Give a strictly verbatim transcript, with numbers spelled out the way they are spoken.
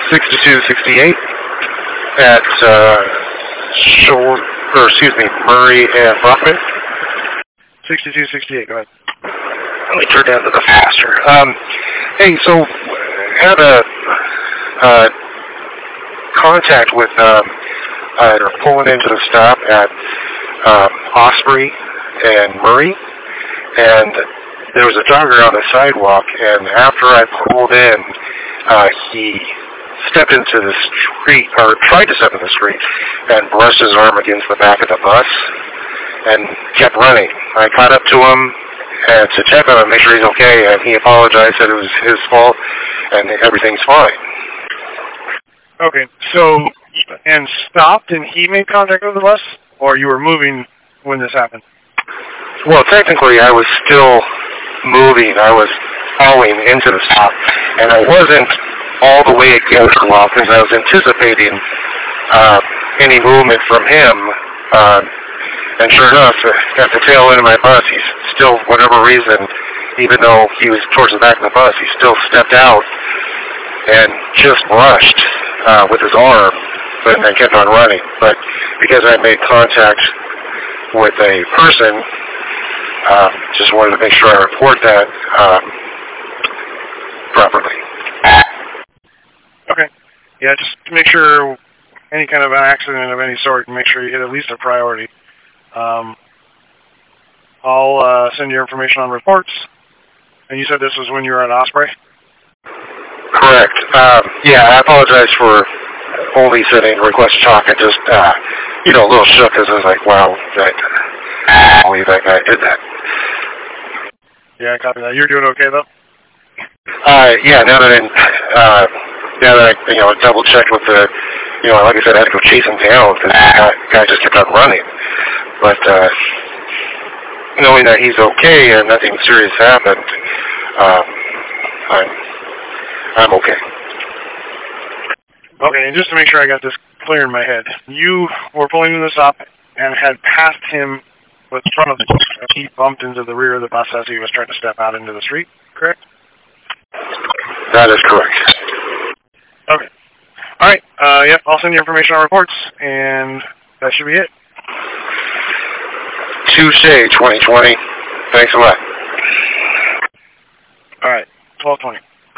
sixty-two sixty-eight at uh, Shore, or excuse me, Murray and Brockman. sixty-two sixty-eight, go ahead. Let me turn down to the faster. Um, hey, so had a uh, contact with um, uh, they're pulling into the stop at um, Osprey and Murray, and there was a jogger on the sidewalk, and after I pulled in, uh, he stepped into the street, or tried to step in the street, and brushed his arm against the back of the bus, and kept running. I caught up to him and to check on him, make sure he's okay, and he apologized, said it was his fault, and everything's fine. Okay, so, and stopped and he made contact with the bus, or you were moving when this happened? Well, technically I was still moving. I was following into the stop, and I wasn't all the way against the wall because I was anticipating uh, any movement from him, uh, and sure enough, at the tail end of my bus, he's still, for whatever reason, even though he was towards the back of the bus, he still stepped out and just brushed uh, with his arm, but then kept on running. But because I made contact with a person, uh, just wanted to make sure I report that um, properly. Okay. Yeah, just to make sure any kind of an accident of any sort, make sure you hit at least a priority. Um, I'll uh, send you information on reports. And you said this was when you were at Osprey? Correct. Um, yeah, I apologize for only sending request talk. I just, uh, you know, a little shook because I was like, wow, I can't believe that guy did that. Yeah, I copy that. You're doing okay, though? Uh, yeah, now that I, uh, now that I, you know, double checked with the, you know, like I said, I had to go chase him down because the guy, guy just kept on running. But, uh, knowing that he's okay and nothing serious happened, um, I'm, I'm okay. Okay, and just to make sure I got this clear in my head, you were pulling in the stop and had passed him with the front of the bus. He bumped into the rear of the bus as he was trying to step out into the street, correct? That is correct. Okay. All right. Uh, yep, I'll send you information on reports, and that should be it. Touche, twenty twenty. Thanks a lot. All right, twelve twenty.